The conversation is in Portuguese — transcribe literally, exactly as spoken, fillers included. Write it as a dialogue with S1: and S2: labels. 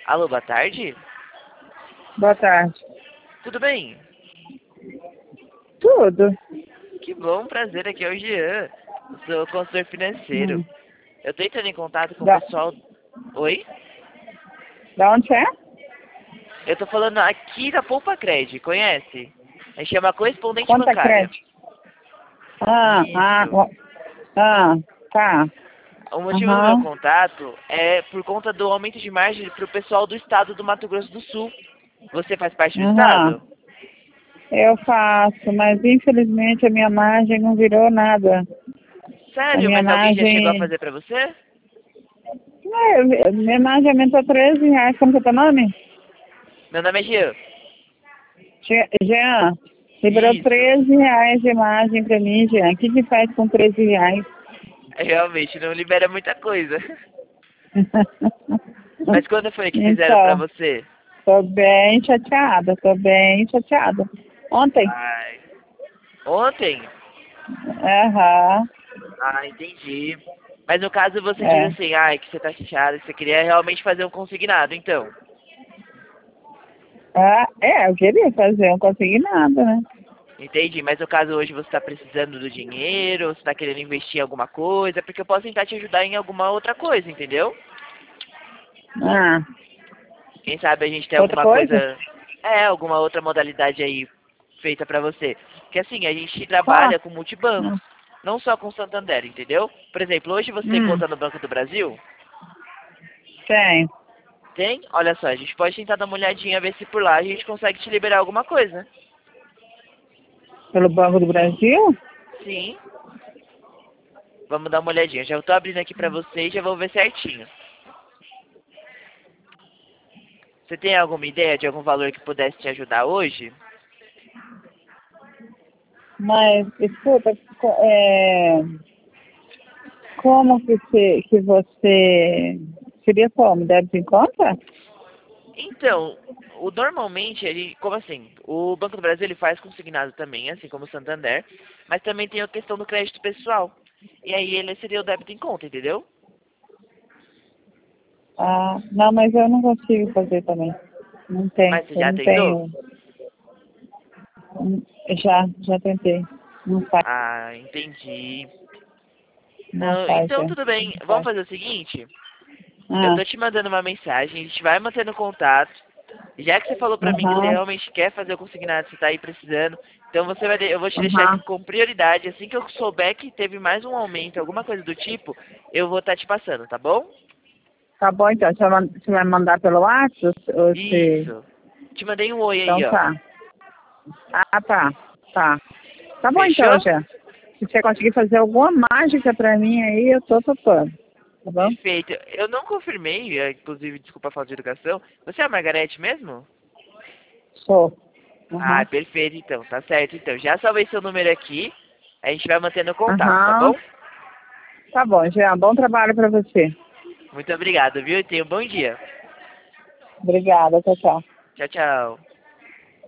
S1: Alô, boa tarde?
S2: Boa tarde.
S1: Tudo bem?
S2: Tudo.
S1: Que bom, prazer, aqui é o Jean. Eu sou consultor financeiro.
S2: Hum.
S1: Eu tô entrando em contato com o
S2: Da,
S1: pessoal... Oi?
S2: da onde é?
S1: Eu tô falando aqui da Poupa Cred, conhece? A gente chama correspondente
S2: Conta
S1: bancária.
S2: crédito. Ah, ah,
S1: Isso.
S2: ó, ah, tá.
S1: O motivo do meu
S2: Aham,
S1: contato é por conta do aumento de margem pro pessoal do estado do Mato Grosso do Sul. Você faz parte do
S2: aham.
S1: estado?
S2: Eu faço, mas infelizmente a minha margem não virou nada. A
S1: Sério?
S2: minha
S1: Mas alguém já chegou a
S2: margem.
S1: fazer pra você?
S2: É, minha margem aumentou treze reais. Como que é teu nome?
S1: Meu nome é Jean.
S2: Je- Jean, liberou
S1: Isso.
S2: treze reais de margem pra mim, Jean. O que que faz com treze reais?
S1: Realmente, não libera muita coisa. Mas quando foi que fizeram pra
S2: Então,
S1: você?
S2: tô bem chateada, tô bem chateada. Ontem.
S1: Ai. Ontem?
S2: Aham,
S1: Ah, entendi. Mas no caso você diz
S2: é.
S1: assim, ai, que você tá chateado, que você queria realmente fazer um consignado, então.
S2: Ah, é, eu queria fazer, não consegui nada, né?
S1: Entendi, mas no caso hoje você tá precisando do dinheiro, você tá querendo investir em alguma coisa, porque eu posso tentar te ajudar em alguma outra coisa, entendeu?
S2: Ah,
S1: Quem sabe a gente tem
S2: outra
S1: alguma
S2: coisa?
S1: coisa, é, alguma outra modalidade aí feita pra você. Porque assim, a gente
S2: Qual?
S1: trabalha com multibancos,
S2: Hum,
S1: não só com Santander, entendeu? Por exemplo, hoje você tem
S2: hum,
S1: conta no Banco do Brasil?
S2: tem.
S1: Tem? Olha só, a gente pode tentar dar uma olhadinha, ver se por lá a gente consegue te liberar alguma coisa.
S2: Pelo Banco do Brasil?
S1: Sim. Vamos dar uma olhadinha. Já tô abrindo aqui pra você e já vou ver certinho. Você tem alguma ideia de algum valor que pudesse te ajudar hoje?
S2: Mas, escuta, co- é, como que você, que você seria como? Débito em conta?
S1: Então, o, normalmente, ele, como assim, o Banco do Brasil ele faz consignado também, assim como o Santander, mas também tem a questão do crédito pessoal. E aí ele seria o débito em conta, entendeu?
S2: Ah, não, mas eu não consigo fazer também. Não tem,
S1: Mas você
S2: eu
S1: já
S2: não
S1: tentou?
S2: tenho. Hum, Já, já tentei. Não faz,
S1: Ah, entendi.
S2: não
S1: Não,
S2: faz,
S1: então
S2: é.
S1: tudo bem.
S2: Não
S1: Vamos
S2: faz.
S1: fazer o seguinte. Eu
S2: Ah,
S1: tô te mandando uma mensagem, a gente vai mantendo contato. Já que você falou pra mim que você
S2: aham,
S1: realmente quer fazer o consignado, você tá aí precisando, então você vai, de- eu vou te deixar aqui
S2: aham.
S1: com prioridade. Assim que eu souber que teve mais um aumento, alguma coisa do tipo, eu vou estar te passando, tá bom?
S2: Tá bom, então. Você vai, você vai mandar pelo WhatsApp? Ou se...
S1: Isso. Te mandei um oi
S2: Então
S1: aí, ó.
S2: tá. Ah, tá. Tá. Tá bom, então,
S1: Fechou?
S2: já. Se você conseguir fazer alguma mágica pra mim aí, eu tô topando. Tá bom?
S1: Perfeito. Eu não confirmei, eh, inclusive, desculpa a falta de educação. Você é a Margarete mesmo?
S2: Sou.
S1: Ah,
S2: Aham.
S1: perfeito, então. Tá certo, então. Já salvei seu número aqui. A gente vai mantendo contato, tá
S2: Aham.
S1: bom?
S2: Tá bom, Jean. Bom trabalho pra você.
S1: Muito obrigado, viu? E tenha um bom dia.
S2: Obrigada. Tchau, tchau.
S1: Tchau, tchau.